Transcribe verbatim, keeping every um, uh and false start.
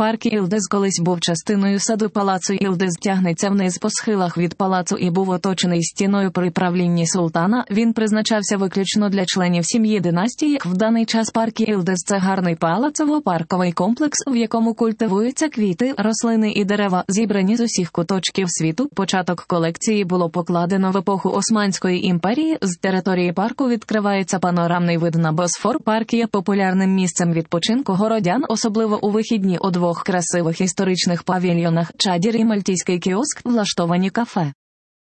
Парк Ілдез колись був частиною саду палацу Ілдез, тягнеться вниз по схилах від палацу і був оточений стіною при правлінні султана. Він призначався виключно для членів сім'ї династії. В даний час парк Ілдез – це гарний палацово-парковий комплекс, в якому культивуються квіти, рослини і дерева, зібрані з усіх куточків світу. Початок колекції було покладено в епоху Османської імперії. З території парку відкривається панорамний вид на Босфор. Парк є популярним місцем відпочинку городян, особливо у вихідні. У двох красивих історичних павільйонах «Чадір» і «Мальтійський кіоск» влаштовані кафе.